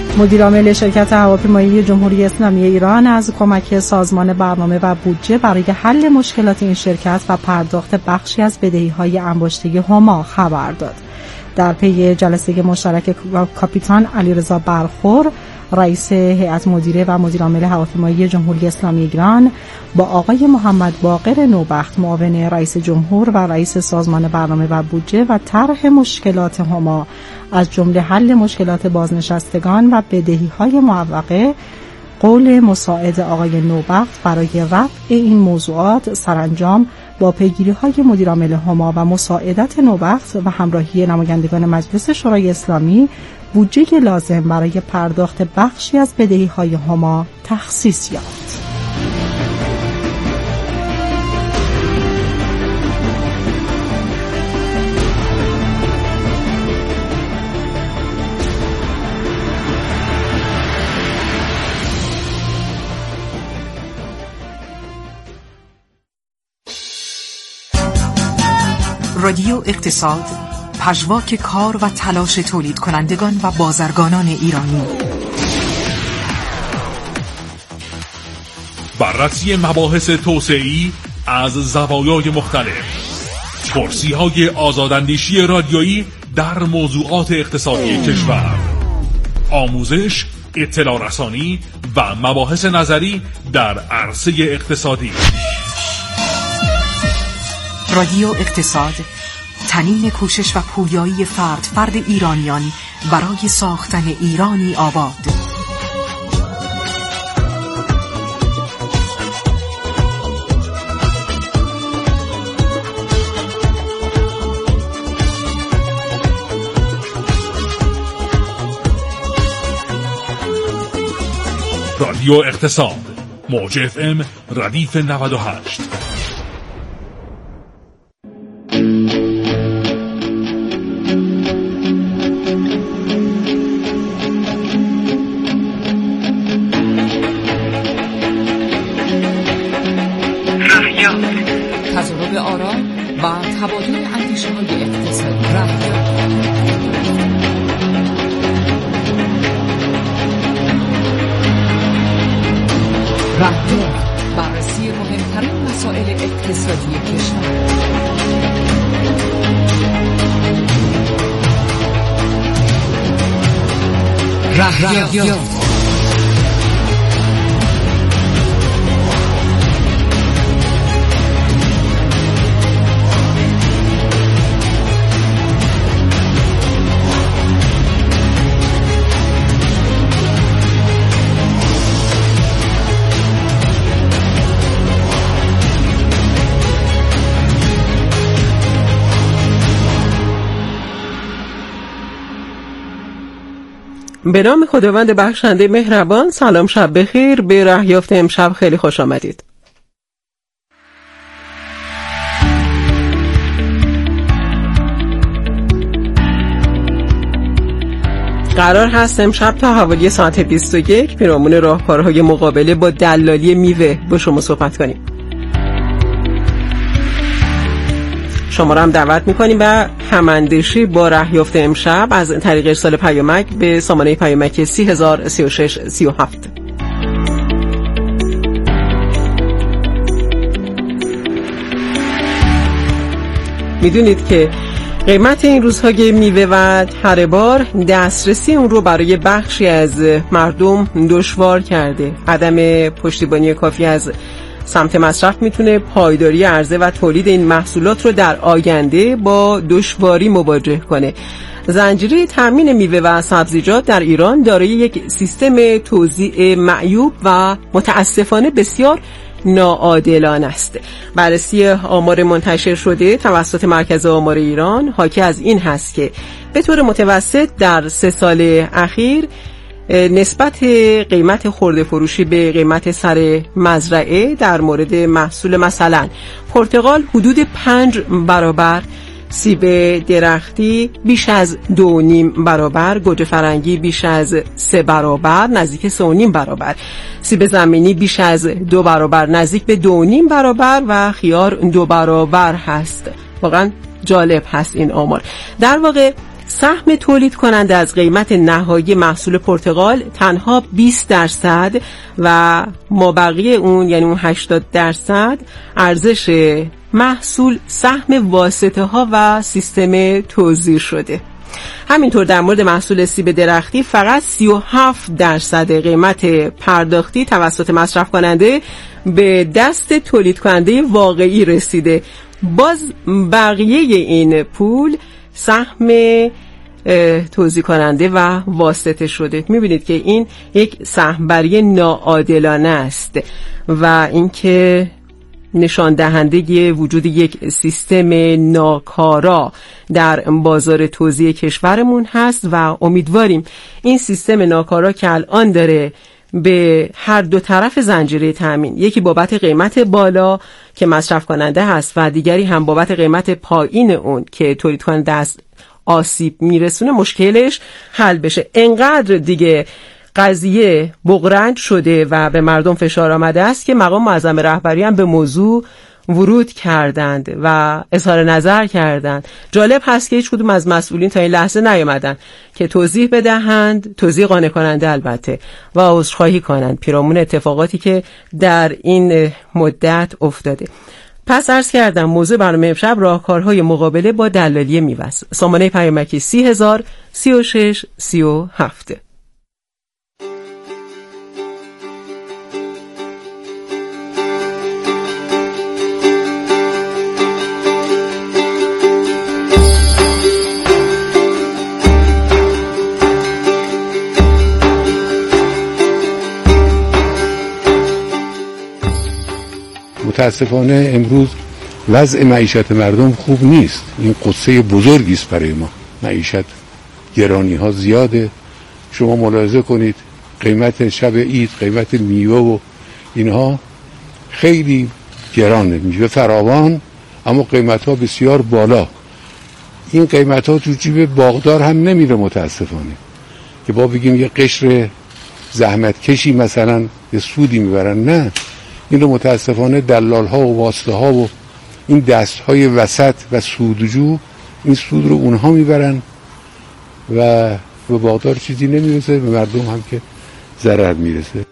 مدیرعامل شرکت هواپیمایی جمهوری اسلامی ایران از کمک سازمان برنامه و بودجه برای حل مشکلات این شرکت و پرداخت بخشی از بدهی‌های انباشته هما خبر داد. در پی جلسه مشترک کاپیتان علیرضا برخور، رئیس هیئت مدیره و مدیرعامل هواپیمایی جمهوری اسلامی ایران با آقای محمد باقر نوبخت معاون رئیس جمهور و رئیس سازمان برنامه و بودجه و طرح مشکلات هما از جمله حل مشکلات بازنشستگان و بدهی‌های معوقه، قول مساعد آقای نوبخت برای رفع این موضوعات سرانجام با پیگیری‌های مدیرعامل هما و مساعدت نوبخت و همراهی نمایندگان مجلس شورای اسلامی، بودجه لازم برای پرداخت بخشی از بدهی‌های هما تخصیص یافت. رادیو اقتصاد، پژواک کار و تلاش تولید کنندگان و بازرگانان ایرانی. بررسی مباحث توسعه‌ای از زوایای مختلف، پرسی‌های آزاداندیشی رادیویی در موضوعات اقتصادی کشور، آموزش، اطلاع رسانی و مباحث نظری در عرصه اقتصادی. رادیو اقتصاد، تنین کوشش و پویایی فرد ایرانیان برای ساختن ایرانی آباد. رادیو اقتصاد، موج FM ردیف 98. تضارب آرا و تبادل اندیشه‌های اقتصادی. رهبر، بررسی مهمترین مسائل اقتصادی کشور. رهبر. به نام خداوند بخشنده مهربان. سلام، شب بخیر. به رهیافت امشب خیلی خوش آمدید. قرار هست امشب تا حوالی ساعت 21 پیرامون راهکارهای مقابله با دلالی میوه با شما صحبت کنیم. شما را هم دعوت میکنیم به هماندیشی با رهیافت امشب از طریق ارسال پیامک به سامانه پیامک 303637. میدونید که قیمت این روزهای میوه و تره بار دسترسی اون رو برای بخشی از مردم دشوار کرده. عدم پشتیبانی کافی از سمت مصرف میتونه پایداری عرضه و تولید این محصولات رو در آینده با دشواری مواجه کنه. زنجیره تامین میوه و سبزیجات در ایران دارای یک سیستم توزیع معیوب و متاسفانه بسیار ناعادلانه است. بررسی آمار منتشر شده توسط مرکز آمار ایران حاکی از این هست که به طور متوسط در 3 سال اخیر نسبت قیمت خرده فروشی به قیمت سر مزرعه در مورد محصول مثلا پرتقال حدود 5 برابر، سیب درختی بیش از 2.5 برابر، گوجه فرنگی بیش از 3 برابر، نزدیک 3.5 برابر، سیب زمینی بیش از 2 برابر، نزدیک به 2.5 برابر و خیار 2 برابر هست. واقعا جالب هست این آمار. در واقع سهم تولید کننده از قیمت نهایی محصول پرتقال تنها 20% و مابقی اون یعنی اون 80% ارزش محصول سهم واسطه ها و سیستم توزیع شده. همینطور در مورد محصول سیب درختی فقط 37% قیمت پرداختی توسط مصرف کننده به دست تولید کننده واقعی رسیده. باز بقیه این پول سهم توزیع کننده و واسطه شده. میبینید که این یک سهمبری ناعادلانه است و اینکه نشان دهنده وجود یک سیستم ناکارا در بازار توزیع کشورمون هست و امیدواریم این سیستم ناکارا که الان داره به هر دو طرف زنجیره تامین، یکی بابت قیمت بالا که مصرف کننده هست و دیگری هم بابت قیمت پایین اون که تولید کننده است آسیب میرسونه، مشکلش حل بشه. انقدر دیگه قضیه بغرنج شده و به مردم فشار آمده است که مقام معظم رهبری هم به موضوع ورود کردند و اظهار نظر کردند. جالب هست که هیچ کدوم از مسئولین تا این لحظه نیامدن که توضیح بدهند، توضیح قانع کننده البته، و عذرخواهی کنند پیرامون اتفاقاتی که در این مدت افتاده. پس عرض کردم موضوع برنامه امشب راهکارهای مقابله با دلالی میوه است. سامانه پیامکی 30,000 36 37. متاسفانه امروز وضع معیشت مردم خوب نیست. این قصه بزرگی است برای ما. معیشت گرانی ها زیاده. شما ملاحظه کنید قیمت شب عید، قیمت میوه و اینها خیلی گرانه، میوه فراوان اما قیمت ها بسیار بالا. این قیمت ها تو جیب باغدار هم نمیره متاسفانه، که با بگیم یه قشر زحمت کشی مثلا یه سودی میبرن. نه، این رو متاسفانه دلال ها و واسطه ها و این دست های وسط و سودجو این سود رو اونها میبرن و به باغدار چیزی نمیرسه، به مردم هم که ضرر میرسه.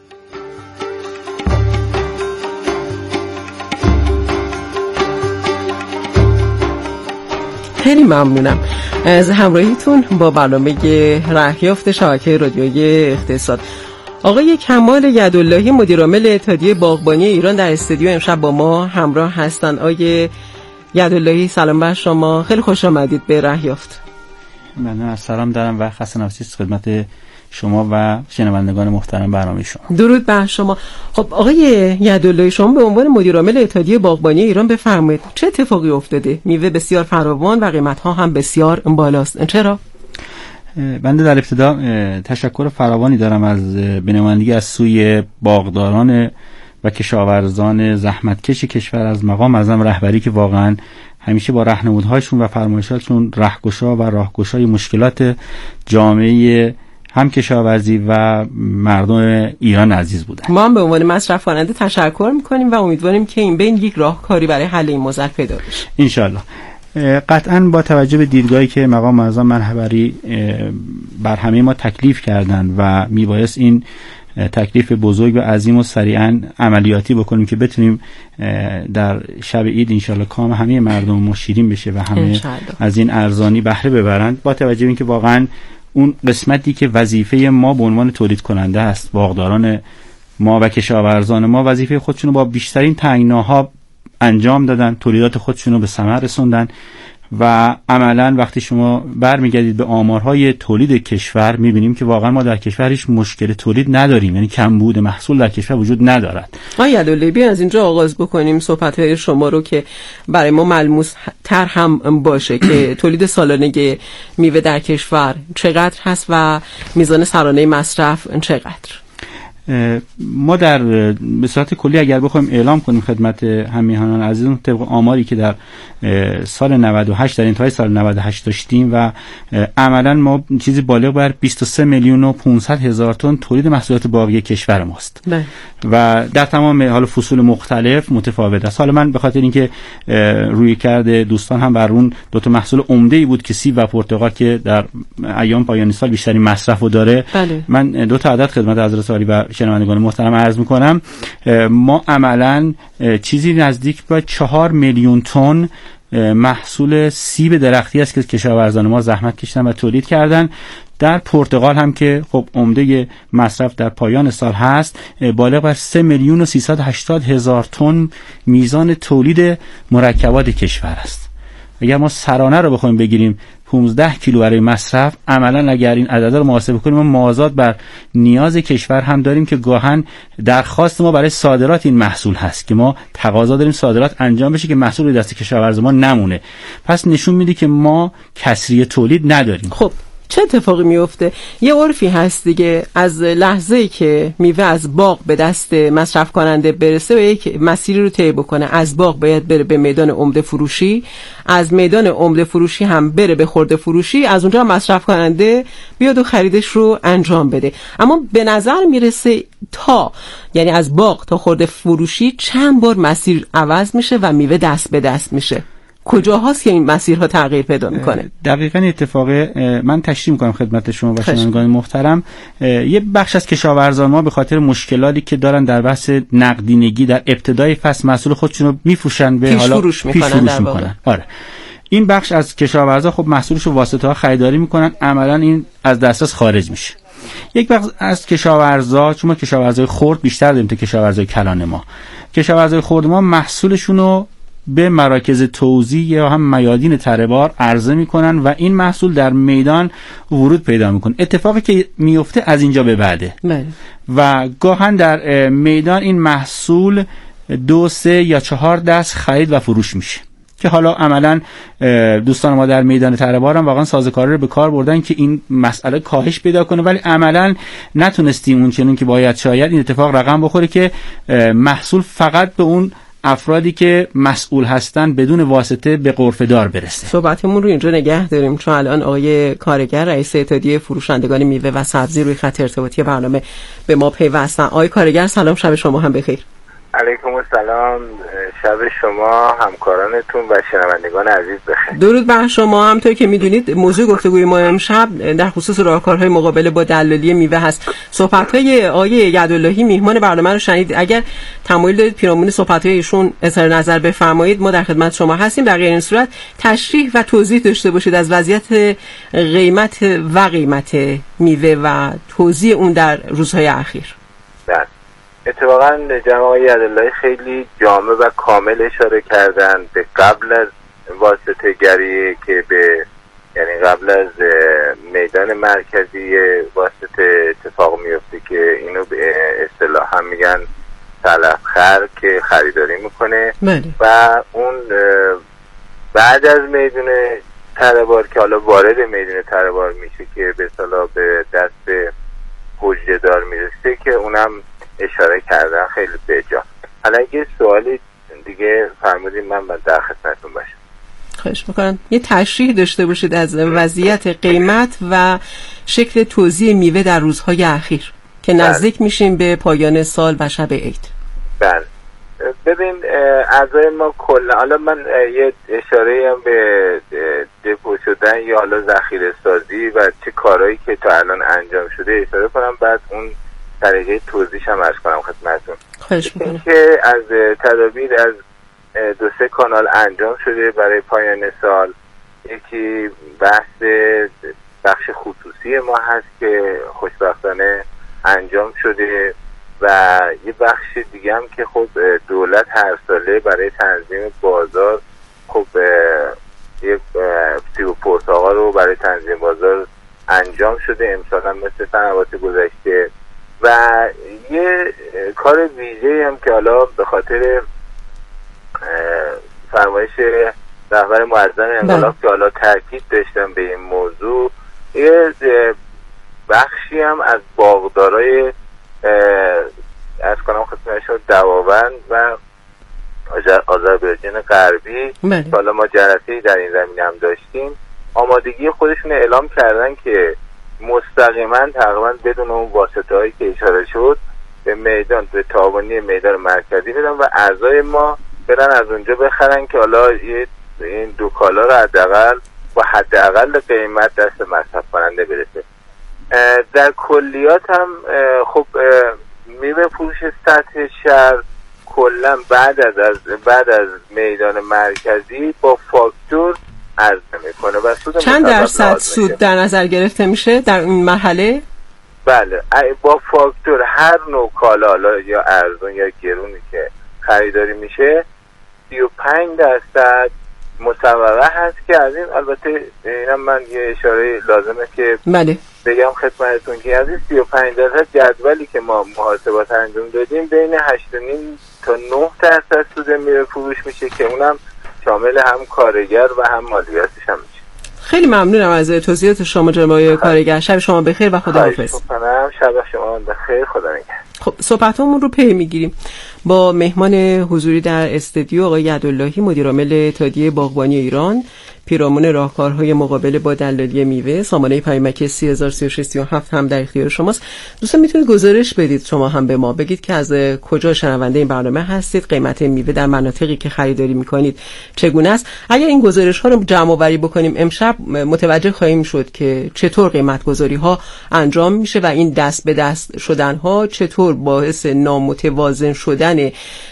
خیلی ممنونم از همراهیتون با برنامه رهیافت شبکه رادیویی اقتصاد. آقای کمال یداللهی مدیرعامل اتحادیه باغبانی ایران در استودیو امشب با ما همراه هستند. آقای یداللهی سلام بر شما، خیلی خوش آمدید به رهیافت. من سلام دارم و خسته نباشید خدمت شما و شنوندگان محترم برنامه شما. درود بر شما. خب آقای یداللهی، شما به عنوان مدیرعامل اتحادیه باغبانی ایران بفرمایید چه اتفاقی افتاده؟ میوه بسیار فراوان و قیمت‌ها هم بسیار بالاست، چرا؟ بنده در ابتدا تشکر فراوانی دارم از بنمایندگی از سوی باغداران و کشاورزان زحمتکش کشور از مقام معظم رهبری که واقعا همیشه با راهنمودهایشون و فرمایشاتشون رهگشا و راهگشای مشکلات جامعه هم کشاورزی و مردم ایران عزیز بودن. ما هم به عنوان مصرف کننده تشکر میکنیم و امیدواریم که این بین یک راهکاری برای حل این معضل پیدا بشه ان شاء الله. قطعاً با توجه به دیدگاهی که مقام معظم رهبری بر همه ما تکلیف کردن و میبایست این تکلیف بزرگ و عظیم و سریعاً عملیاتی بکنیم که بتونیم در شب عید انشالله کام همه مردم ما شیرین بشه و همه از این ارزانی بهره ببرند. با توجه به اینکه واقعاً اون قسمتی که وظیفه ما به عنوان تولید کننده است، باغداران ما و کشاورزان ما وظیفه خودشونو با بیشترین تنگناها انجام دادن، تولیدات خودشونو به ثمر رسوندن و عملاً وقتی شما برمیگردید به آمارهای تولید کشور میبینیم که واقعا ما در کشور هیچ مشکل تولید نداریم، یعنی کمبود محصول در کشور وجود ندارد. آقای یداللهی از اینجا آغاز بکنیم صحبت‌های شما رو که برای ما ملموس تر هم باشه که تولید سالانه میوه در کشور چقدر هست و میزان سرانه مصرف چقدر؟ ما در به صورت کلی اگر بخوایم اعلام کنیم خدمت همیهنان عزیزون طبق آماری که در سال 98 در انتهای سال 98 داشتیم و عملا ما چیزی بالغ بر 23,500,000 تن تولید محصولات باغی کشور ماست و در تمام حال فصول مختلف متفاوت است. حالا من به خاطر اینکه روی کرده دوستان هم بر اون دو تا محصول عمده‌ای بود که سیب و پرتقال که در ایام پایانی سال بیشترین مصرفو داره، من دو تا عدد خدمت حضرت عالی و شنوندگان محترم عرض می‌کنم. ما عملاً چیزی نزدیک به 4 میلیون تن محصول سیب درختی است که کشاورزان ما زحمت کشیدن و تولید کردن. در پرتقال هم که خب عمده مصرف در پایان سال هست، بالغ بر 3,380,000 تن میزان تولید مرکبات کشور است. اگر ما سرانه رو بخوایم بگیریم 15 کیلو برای مصرف، عملا اگر این عددا رو محاسبه کنیم ما مازاد بر نیاز کشور هم داریم که گاهن درخواست ما برای صادرات این محصول هست که ما تقاضا داریم صادرات انجام بشه که محصول روی دست کشاورز ما نمونه. پس نشون میده که ما کسری تولید نداریم. خب چه اتفاقی میفته؟ یه عرفی هست دیگه، از لحظه‌ای که میوه از باغ به دست مصرف کننده برسه و یک مسیری رو طی بکنه، از باغ باید بره به میدان عمده فروشی، از میدان عمده فروشی هم بره به خرده فروشی، از اونجا مصرف کننده بیاد و خریدش رو انجام بده. اما به نظر میرسه یعنی از باغ تا خرده فروشی چند بار مسیر عوض میشه و میوه دست به دست میشه. کجاهاست که این مسیرها تغییر پیدا میکنه؟ دقیقاً اتفاق من تشریح میکنم خدمت شما و شنوندگان محترم. یه بخش از کشاورزان ما به خاطر مشکلاتی که دارن در بحث نقدینگی در ابتدای فصل محصول خودشون رو میفروشن به حالا پیش فروش میکنن. آره، این بخش از کشاورزا خب محصولش رو واسطه‌ها خریداری میکنن، عملاً این از دسترس خارج میشه. یک بخش از کشاورزا، چون ما کشاورزای خرد بیشتر داریم تا کشاورزای کلان، ما کشاورزای خرد ما محصولشون رو به مراکز توزیع یا هم میادین تره‌بار عرضه میکنن و این محصول در میدان ورود پیدا میکنه. اتفاقی که میفته از اینجا به بعده و گاهن در میدان این محصول 2، 3 یا 4 دست خرید و فروش میشه که حالا عملا دوستان ما در میدان تره‌بار هم واقعا سازوکاری رو به کار بردن که این مسئله کاهش پیدا کنه، ولی عملا نتونستیم اون چنون که باید شاید این اتفاق رقم بخوره که محصول فقط به اون افرادی که مسئول هستن بدون واسطه به غرفه دار برسه. صحبتمون رو اینجا نگه داریم چون الان آقای کارگر رئیس اتحادیه فروشندگان میوه و سبزی روی خط ارتباطی برنامه به ما پیوستن. آقای کارگر سلام، شب شما هم بخیر. علیکم السلام، شب شما، همکارانتون و شنوندگان عزیز بخیر. درود بر شما. همونطور که میدونید موضوع گفتگوی ما امشب در خصوص راهکارهای مقابله با دلالی میوه هست. صحبت‌های آقای یداللهی میهمان برنامه رو شنید. اگر تمایل دارید پیرامون صحبت‌های ایشون اظهار نظر بفرمایید، ما در خدمت شما هستیم. در غیر این صورت تشریح و توضیح داشته باشید از وضعیت قیمت میوه و توزیع اون در روزهای اخیر. اتفاقا جناب آقای یداللهی خیلی جامع و کامل اشاره کردن به قبل از واسطه گری که به یعنی قبل از میدان مرکزی واسطه اتفاق میفته که اینو به اصطلاح هم میگن طلبخر که خریداری میکنه و اون بعد از میدان تره‌بار که حالا وارد میدان تره‌بار میشه که به اصطلاح به دست حجه دار میرسه که اونم اشاره کردن خیلی بجا. حالا اگه سوالی دیگه فرمودین من در خدمتتون باشم. خواهش میکنم یه تشریح داشته باشید از وضعیت قیمت و شکل توزیع میوه در روزهای اخیر که نزدیک میشیم به پایان سال و شب عید. بله ببین اعضای ما کلا، حالا من یه اشاره هم به دپو شدن یا حالا ذخیره سازی و چه کارهایی که تا الان انجام شده اشاره کنم، بعد اون طریقه توضیحش هم عرض کنم خدمتتون. خواهش میکنم. که از تدابیر از 2-3 کانال انجام شده برای پایان سال. یکی بخش خصوصی ما هست که خوشبختانه انجام شده و یه بخش دیگه هم که خب دولت هر ساله برای تنظیم بازار خب یه سیب و پرتقال رو برای تنظیم بازار انجام شده، امسال هم مثل سنوات گذشته. و یه کار ویژه‌ای هم که حالا به خاطر فرمایش رهبر معظم انقلاب که حالا تاکید داشتم به این موضوع، یه بخشی هم از باغدارای از کنم خدمتشون دواوند و آذربایجان غربی که حالا ما جلسه‌ای در این زمینه هم داشتیم، آمادگی خودشون اعلام کردن که مستقیما تقریبا بدون اون واسطه‌هایی که اشاره شد به میدان، به تعاونی میدان مرکزی بدن و اعضای ما برن از اونجا بخرن که حالا این دو کالا رو حداقل با حداقل قیمت دست مصرف کننده برسه. در کلیات هم خب میوه فروش سطح شهر کلا بعد از میدان مرکزی با فاکتور عرضه میکنه و سود چند درصد سود در نظر گرفته میشه در این مرحله؟ بله با فاکتور هر نوع کالا یا ارزون یا گرونی که خریداری میشه 35% مسوقه هست که از این البته اینم من یه اشاره لازمه که بله بگم خدمتتون که از این 35% جدولی که ما محاسبات انجام دادیم بین 8.5 تا 9% سود میوه فروش میشه که اونم شامل هم کارگر و هم مالیاتش هم میشه. خیلی ممنونم از توضیحات شما جناب کارگر. شب شما بخیر و خداحافظ. شب شما بخیر، خدا نگهدار. خب صحبتامون رو پی میگیریم با مهمان حضوری در استودیو آقای یداللهی، مدیرعامل اتحادیه باغبانی ایران، پیرامون راهکارهای مقابله با دلالی میوه. سامانه پیامک 303637 هم در اختیار شماست. دوستان میتونید گزارش بدید، شما هم به ما بگید که از کجا شنونده این برنامه هستید، قیمت میوه در مناطقی که خریداری میکنید چگونه است. اگر این گزارش ها رو جمع آوری بکنیم امشب متوجه خواهیم شد که چطور قیمت گذاری ها انجام میشه و این دست به دست شدن ها چطور باعث نامتوازن شدن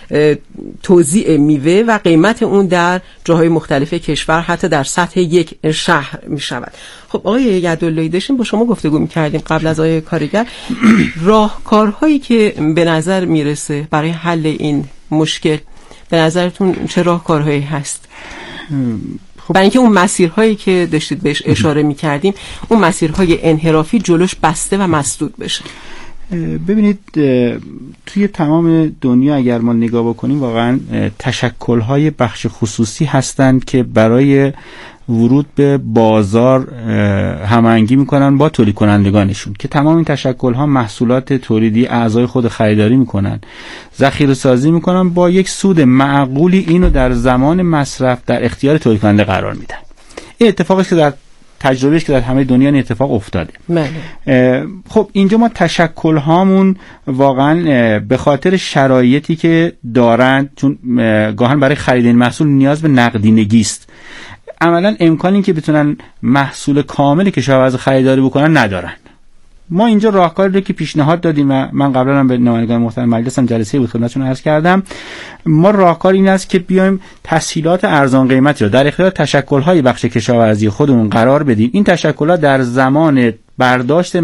توزیع میوه و قیمت اون در جاهای مختلف کشور، حتی در سطح یک شهر می شود. خب آقای یداللهی، داشتیم با شما گفتگو می کردیم قبل از آقای کارگر، راهکارهایی که به نظر میرسه برای حل این مشکل به نظرتون چه راهکارهایی هست؟ خب برای اینکه اون مسیرهایی که داشتید بهش اشاره می کردیم، اون مسیرهای انحرافی جلوش بسته و مسدود بشه. ببینید توی تمام دنیا اگر ما نگاه بکنیم واقعا تشکل‌های بخش خصوصی هستند که برای ورود به بازار هماهنگی میکنن با تولید کنندگانشون که تمام این تشکل‌ها محصولات تولیدی اعضای خود خریداری میکنن، ذخیره سازی میکنن، با یک سود معقولی اینو در زمان مصرف در اختیار تولید کننده قرار میدن. این اتفاقی که در تجربهش که در همه دنیا این اتفاق افتاده. خب اینجا ما تشکل هامون واقعا به خاطر شرایطی که دارن، چون گاهن برای خرید این محصول نیاز به نقدینگی است، عملا امکانی که بتونن محصول کامل کشاورز خریداری بکنن ندارن. ما اینجا راهکاری رو که پیشنهاد دادیم و من قبلا هم به نمایندگان محترم مجلس هم جلسه بود خدمتتون عرض کردم، ما راهکار این است که بیایم تسهیلات ارزان قیمتی رو در اختیار تشکل‌های بخش کشاورزی خودمون قرار بدیم. این تشکل‌ها در زمان برداشت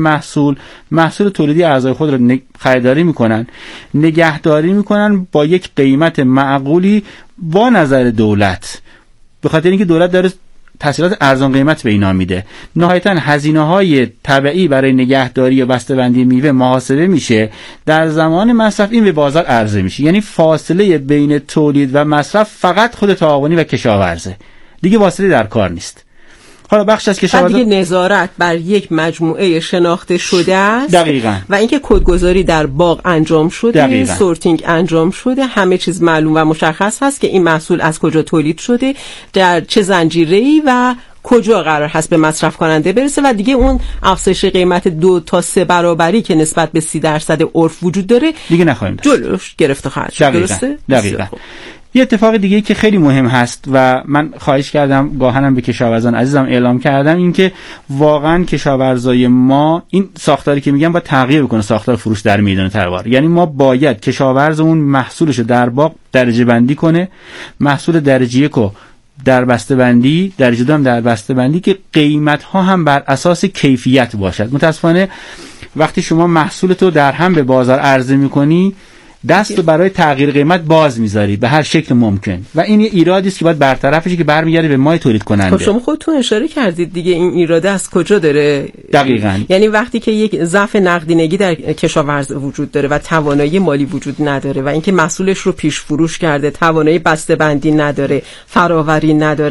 محصول تولیدی اعضای خود رو خریداری میکنن، نگهداری میکنن با یک قیمت معقولی با نظر دولت، به خاطر اینکه دولت داره تسهیلات ارزان قیمت به اینا میده. نهایتاً هزینه‌های تبعی برای نگهداری و بسته‌بندی میوه محاسبه میشه، در زمان مصرف این به بازار عرضه میشه. یعنی فاصله بین تولید و مصرف فقط خود تعاونی و کشاورزه، دیگه واسطه در کار نیست. حالا بخش از کشاورزان دیگه نظارت بر یک مجموعه شناخته شده است. دقیقاً. و اینکه کدگذاری در باغ انجام شده، سورتینگ انجام شده، همه چیز معلوم و مشخص هست که این محصول از کجا تولید شده، در چه زنجیره‌ای و کجا قرار هست به مصرف کننده برسه و دیگه اون افزایش قیمت 2 تا 3 برابری که نسبت به 30% عرف وجود داره دیگه نخواهیم داشت. جلوش گرفته خواهد شد. درسته؟ دقیقاً. یه اتفاق دیگه که خیلی مهم هست و من خواهش کردم گاهنم به کشاورزان عزیزم اعلام کردم، این که واقعا کشاورزای ما این ساختاری که میگم باید تغییر بکنه، ساختار فروش در میدان تروار. یعنی ما باید کشاورزمون محصولش رو در باغ درجه بندی کنه، محصول درجه 1 رو در بسته بندی، درجه 2 هم در بسته بندی، که قیمت ها هم بر اساس کیفیت باشد. متاسفانه وقتی شما محصولت رو در هم به بازار عرضه میکنی، دست رو برای تغییر قیمت باز میذاری به هر شکل ممکن و این یه ایرادی است که باید برطرف بشه که برمیگرده به ما تولید کننده. خب شما خودتون اشاره کردید دیگه، این ایراد از کجا داره؟ دقیقاً. یعنی وقتی که یک ضعف نقدینگی در کشاورز وجود داره و توانایی مالی وجود نداره و اینکه محصولش رو پیش فروش کرده، توانایی بسته بندی نداره، فراوری نداره،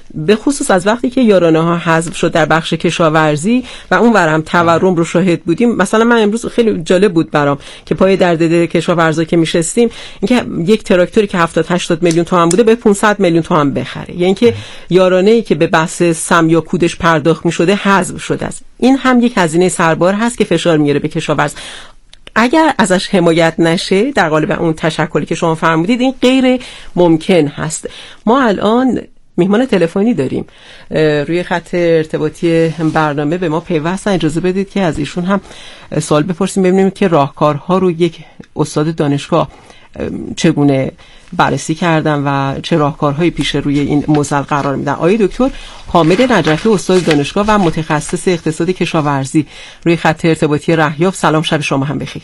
به خصوص از وقتی که یارانه ها حذف شد در بخش کشاورزی و اون ورم تورم رو شاهد بودیم. مثلا من امروز خیلی جالب بود برام که پای درد کشاورزا که میشستیم اینکه یک تراکتوری که 70-80 میلیون تومان بوده به 500 میلیون تومان بخره، یعنی که یارانه‌ای که به بحث سم یا کودش پرداخت می‌شده حذف شده است. این هم یک هزینه سربار هست که فشار میاره به کشاورز. اگر ازش حمایت نشه در قالب اون تشکلی که شما فرمودید این غیر ممکن هست. ما الان میهمان تلفنی داریم روی خط ارتباطی برنامه، به ما پیوستن. اجازه بدید که از ایشون هم سوال بپرسیم ببینیم که راهکارها رو یک استاد دانشگاه چگونه بررسی کردن و چه راهکارهایی پیش روی این موزل قرار میدن. آقای دکتر حامد نجفی استاد دانشگاه و متخصص اقتصاد کشاورزی روی خط ارتباطی رهیاف. سلام، شب شما هم بخیر.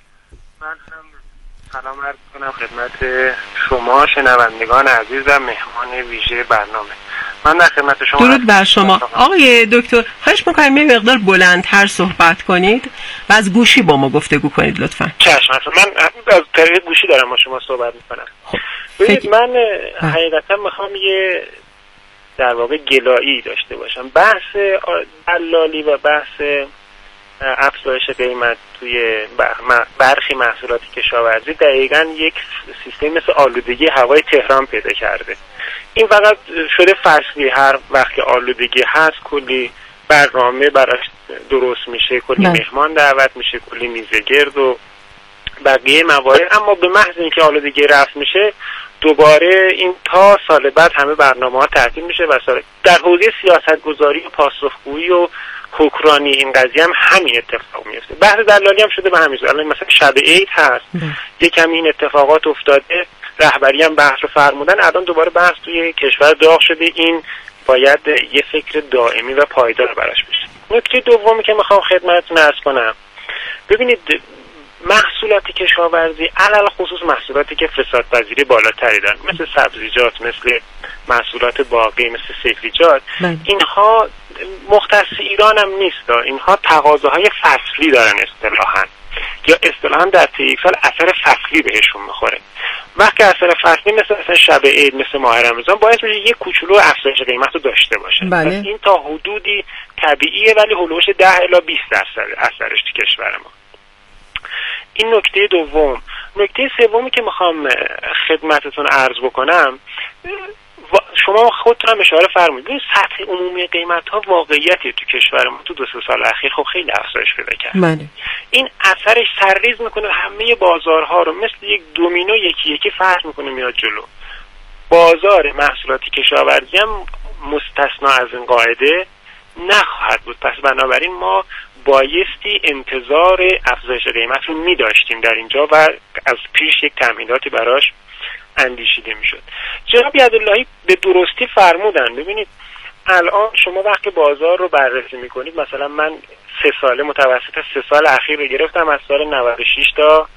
من هم سلام عرض کنم خدمت شما شنوندگان عزیزم، مهمان ویژه برنامه. من در خدمت شما. درود بر شما آقای دکتر. خواهش می‌کنم یه مقدار بلندتر صحبت کنید و از گوشی با ما گفتگو کنید لطفاً. چشم. من از طریق گوشی دارم با شما صحبت می‌کنم. ببینید من حقیقتا می‌خوام یه در واقع گلایی داشته باشم. بحث دلالی و بحث افزایش قیمت توی برخی محصولات کشاورزی دقیقاً یک سیستم مثل آلودگی هوای تهران پیدا کرده. این فقط شده فصلی، هر وقت که آلودگی هست کلی برنامه براش درست میشه، کلی مهمان دعوت میشه، کلی میزه گرد و بقیه موارد. اما به محض اینکه آلودگی رفع میشه دوباره این تا سال بعد همه برنامه ها تعطیل میشه و در حوزه سیاست گذاری و پاسخگویی و حکمرانی این قضیه هم همین اتفاق میفته. بحث دلالی هم شده به همین صورت. مثلا شب عید هست یکم این اتفاقات افتاده، رهبری هم بحث رو فرمودن، الان دوباره بحث توی کشور داغ شده. این باید یه فکر دائمی و پایدار براش بشه. نکته دومی که میخوام خدمتتون عرض کنم، ببینید محصولات کشاورزی علل خصوص محصولاتی که فسادپذیری بالاتری دارن مثل سبزیجات، مثل محصولات باقی، مثل سبزیجات، اینها مختص ایران هم نیست. اینها تقاضاهای فصلی دارن اصطلاحاً، یا اصطلاحاً در طی یک سال اثر فصلی بهشون میخوره. وقتی اثر فصلی مثل شب عید، مثل ماه رمضان، باعث میشه یک کوچولو افزایش قیمت رو داشته باشه. این تا حدودی طبیعیه، ولی هولوش 10 الی 20% اثرش تو کشور ما. این نکته دوم. نکته سومی که میخوام خدمتتون عرض بکنم، شما خودتون هم اشاره فرمودید سطح عمومی قیمت ها واقعیتی تو کشور ما تو 2-3 سال اخیر خب خیلی افزایش پیدا کرد. این اثرش سرریز میکنه همه بازارها رو، مثل یک دومینو یکی یکی فرق میکنه میاد جلو. بازار محصولاتی کشاورزی هم مستثنا از این قاعده نخواهد بود. پس بنابراین ما بایستی انتظار افزایش قیمت رو می‌داشتیم در اینجا و از پیش یک تأمیناتی براش اندیشیده میشد. جناب یداللهی به درستی فرمودن. ببینید الان شما وقتی بازار رو بررسی میکنید، مثلا من 3 ساله متوسط 3 سال اخیر رو گرفتم، از سال 96 تا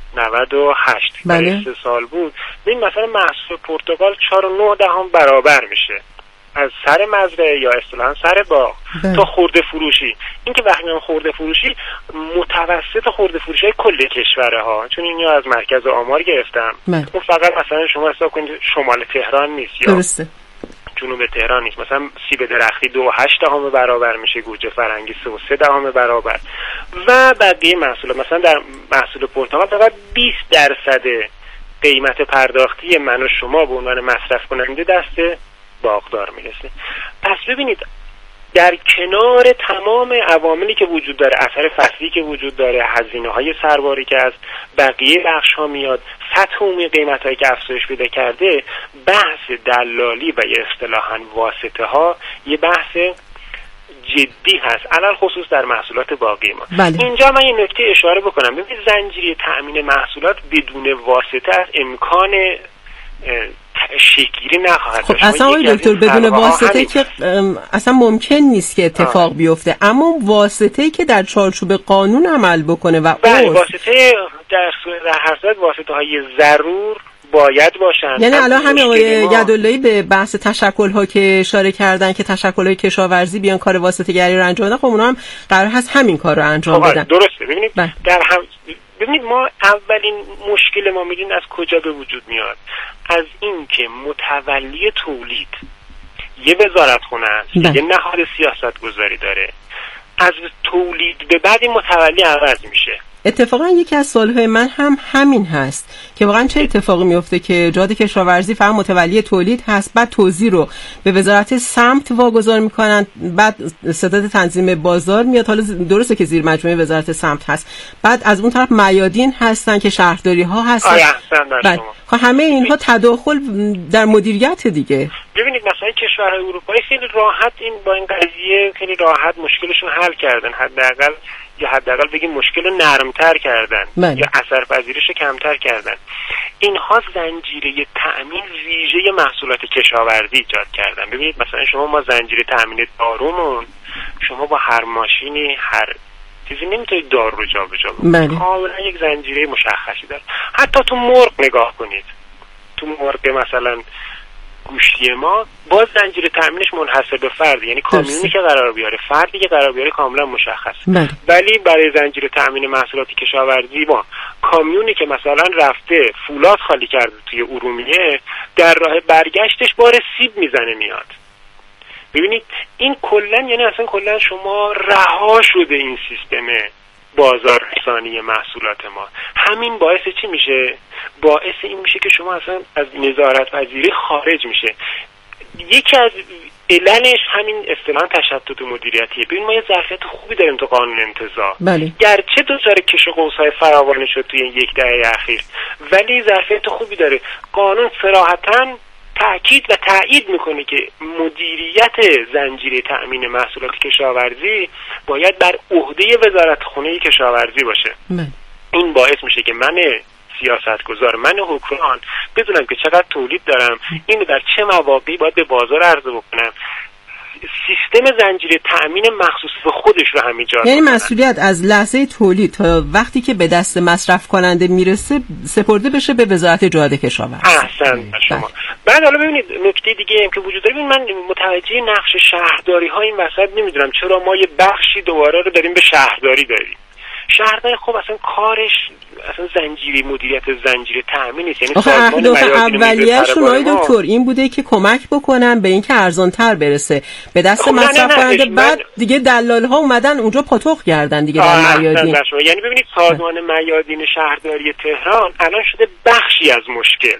98 3 سال بود. ببین مثلا محصول پرتقال 4.9 برابر میشه از سر مزرعه یا اصطلاحاً سر باغ تا خرده فروشی. این که وقتی میگم خرده فروشی، متوسط خرده فروشی های کل کشوره ها، چون اینو از مرکز آمار گرفتم. اون فقط مثلا شما حساب کنید شمال تهران نیست یا جنوب تهران نیست. مثلا سیب درختی 2.8 برابر میشه، گوجه فرنگی 3.3 برابر و بقیه محصول. مثلا در محصول پرتقال فقط 20% قیمت پرداختی من و شما به عنوان مصرف کننده دست باغدار میرسه. پس ببینید در کنار تمام عواملی که وجود داره، اثر فصلی که وجود داره، هزینه‌های سرباری که از بقیه بخش‌ها میاد، سطح عمومی قیمت‌هایی که افزایش پیدا کرده، بحث دلالی و اصطلاحاً واسطه‌ها یه بحث جدی هست، علل خصوص در محصولات باقی ما. اینجا من یه نکته اشاره بکنم. ببینید زنجیره تأمین محصولات بدون واسطه از امکان شکلی نخواهد داشت. اصلا آقای دکتر بدون واسطه که اصلا ممکن نیست که اتفاق بیفته، اما واسطه‌ای که در چارچوب قانون عمل بکنه و واسطه در هر صورت واسطه‌های ضرور باید باشن. یعنی الان همین آقای یداللهی به بحث تشکل‌ها که اشاره کردن که تشکل‌های کشاورزی بیان کار واسطه‌گری رو انجام بدن، خب اونها هم قرار هست همین کار رو انجام بدن. درسته. ببینید ببینید ما اولین مشکل ما میدونید از کجا به وجود میاد؟ از این که متولی تولید یه وزارتخونه است، یه نهاد سیاست گذاری داره. از تولید به بعد این متولی عوض میشه. اتفاقا یکی از سوالهای من هم همین هست که واقعا چه اتفاقی میفته که جهاد کشاورزی فقط متولی تولید هست، بعد توزیع رو به وزارت سمت واگذار میکنن، بعد ستاد تنظیم بازار میاد، حالا درسته که زیر مجموعه وزارت سمت هست، بعد از اون طرف میادین هستن که شهرداری ها هستن. خب همه اینها تداخل در مدیریت دیگه. ببینید مثلا کشورهای اروپایی خیلی راحت با این قضیه خیلی راحت مشکلشون حل کردن، حداقل بگیم مشکل رو نرمتر کردن یا اثرپذیریش رو کمتر کردن. اینها زنجیره تأمین ویژه محصولات کشاورزی ایجاد کردن. ببینید مثلا ما زنجیره تأمین دارومون، شما با هر ماشینی هر چیزی نمیتونید دارو رو جابجا بکنید. کاملا یک زنجیره مشخصی داره. حتی تو مرغ نگاه کنید، تو مرغ مثلا گوشتی ما باز زنجیره تامینش منحصر به فرد، یعنی کامیونی که قرار بیاره، فردی که قرار بیاره کاملا مشخص. ولی برای زنجیره تامین محصولات کشاورزی ما کامیونی که مثلا رفته فولاد خالی کرده توی ارومیه، در راه برگشتش بار سیب میزنه میاد. ببینید این کلا یعنی اصلا کلا شما رها شده این سیستم بازار رسانی محصولات ما. همین باعث چی میشه؟ باعث این میشه که شما اصلا از نظارت پذیری خارج میشه. یکی از عللش همین اصطلاحاً تشتت مدیریتیه. ببین ما یه ظرفیت خوبی داریم تو قانون انتزاع، گرچه دچار کش و قوس‌های فراوانی شد توی این یک دهه اخیر، ولی ظرفیت خوبی داره. قانون صراحتاً تأکید و تایید میکنه که مدیریت زنجیره تأمین محصولات کشاورزی باید بر عهده وزارتخونه کشاورزی باشه. این باعث میشه که من سیاستگزار، من حکمران بدونم که چقدر تولید دارم، اینو در چه مواقعی باید به بازار عرضه بکنم. سیستم زنجیره تأمین مخصوص به خودش رو هم ایجاد یعنی مسئولیت از لحظه تولید تا وقتی که به دست مصرف کننده میرسه سپرده بشه به وزارت جهاد کشاورزی. احسن شما. بعد حالا ببینید نکته دیگه هم که وجود داره، من متوجه نقش شهرداری ها این وسط نمیدونم چرا ما یه بخشی دوباره رو داریم به شهرداری داریم. شهرداری خب اصلا کارش اصلا زنجیره مدیریت زنجیره تأمین نیست. یعنی اهداف اولیه‌شون آقای دکتر این بوده که کمک بکنن به اینکه ارزان‌تر برسه به دست مصرف کننده. بعد دیگه دلال‌ها اومدن اونجا پاتوق کردن دیگه در میادین. یعنی ببینید سازمان میادین شهرداری تهران الان شده بخشی از مشکل.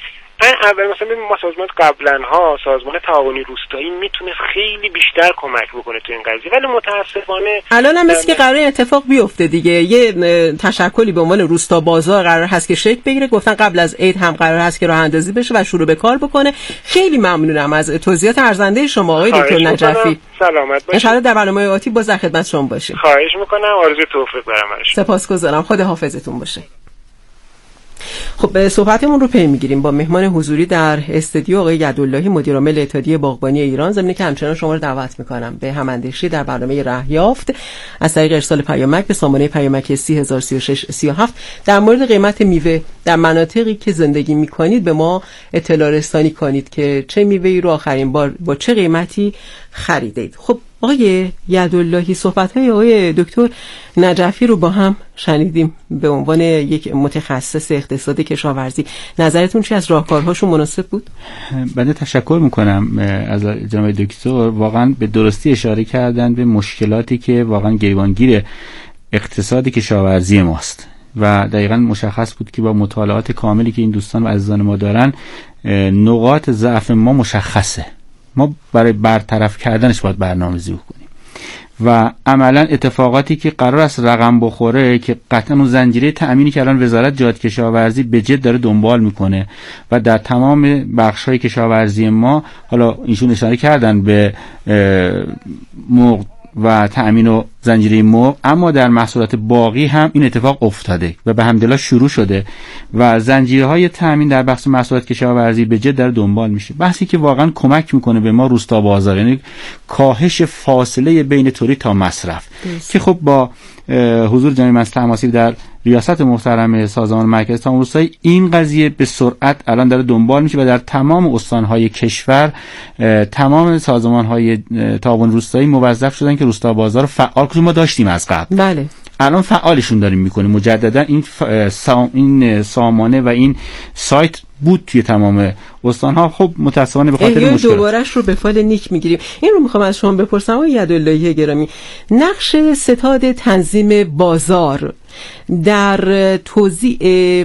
اول مثلا ما سازمان قبلنها سازمان تعاونی روستایی میتونه خیلی بیشتر کمک بکنه تو این قضیه، ولی متاسفانه الان هم مثل که قرار اتفاق بیفته دیگه. یه تشکلی به عنوان روستا بازار قرار هست که شکل بگیره، گفتن قبل از عید هم قرار هست که راه اندازی بشه و شروع به کار بکنه. خیلی ممنونم از توضیحات ارزنده شما آقای دکتر نجفی. سلامت باشید. ان شاءالله در برنامه آتی باز در خدمت شما باشیم. خواهش میکنم. آرزوی توفیق دارم برای شما. سپاسگزارم. خدا حافظتون باشه. خب به صحبتمون رو پی میگیریم با مهمان حضوری در استودیو آقای یداللهی مدیر عامل اتحادیه باغبانی ایران. ضمن که همچنان شما رو دعوت میکنم به هماندیشی در برنامه رهیافت از طریق ارسال پیامک به سامانه پیامک 3003637 در مورد قیمت میوه در مناطقی که زندگی میکنید به ما اطلاع رسانی کنید که چه میوه‌ای رو آخرین بار با چه قیمتی خریدید. خب آقای یداللهی صحبت‌های آقای دکتر نجفی رو با هم شنیدیم به عنوان یک متخصص اقتصاد کشاورزی. نظرتون چی از راهکارهاشون مناسب بود؟ بنده تشکر میکنم از جناب دکتر. واقعا به درستی اشاره کردن به مشکلاتی که واقعا گریبانگیر اقتصاد کشاورزی ماست و دقیقاً مشخص بود که با مطالعات کاملی که این دوستان و عزیزان ما دارن نقاط ضعف ما مشخصه. ما برای برطرف کردنش باید برنامه‌ریزی کنیم و عملا اتفاقاتی که قرار است رقم بخوره که قطعا اون زنجیره تأمینی که الان وزارت جهاد کشاورزی به جد داره دنبال میکنه و در تمام بخش‌های کشاورزی ما، حالا ایشون اشاره کردن به مرغ و تأمین و زنجیره مرغ، اما در محصولات باقی هم این اتفاق افتاده و به حمدالله شروع شده و زنجیره‌های تأمین در بخش محصولات کشاورزی به جد در دنبال میشه. بحثی که واقعا کمک میکنه به ما روستا بازار، یعنی کاهش فاصله بین تولید تا مصرف که خب با حضور جناب منصور تماسیب در ریاست محترم سازمان مرکزی تعاون روستایی این قضیه به سرعت الان داره دنبال میشه و در تمام استان‌های کشور تمام سازمان‌های تعاون روستایی موظف شدن که روستا بازار فعال کنیم. ما داشتیم از قبل، بله، الان فعالشون داریم میکنیم مجددا. این سامانه و این سایت بود توی تمام استان‌ها. خب متأسفانه به خاطر مشکلات دوبارهش رو به فال نیک میگیریم. این رو میخوام از شما بپرسم آقای یداللهی گرامی، نقش ستاد تنظیم بازار در توزیع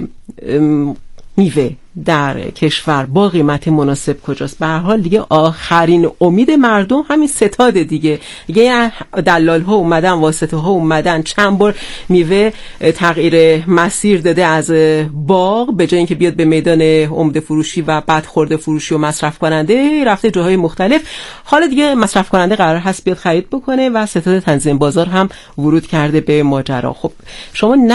میوه در کشور با قیمت مناسب کجاست؟ به هر حال دیگه آخرین امید مردم همین ستاد دیگه دلال ها اومدن، واسطه ها اومدن، چند بار میوه تغییر مسیر داده از باغ، به جای اینکه بیاد به میدان عمده فروشی و بعد خرده فروشی و مصرف کننده رفته جاهای مختلف. حالا دیگه مصرف کننده قرار هست بیاد خرید بکنه و ستاد تنظیم بازار هم ورود کرده به ماجرا. خب شما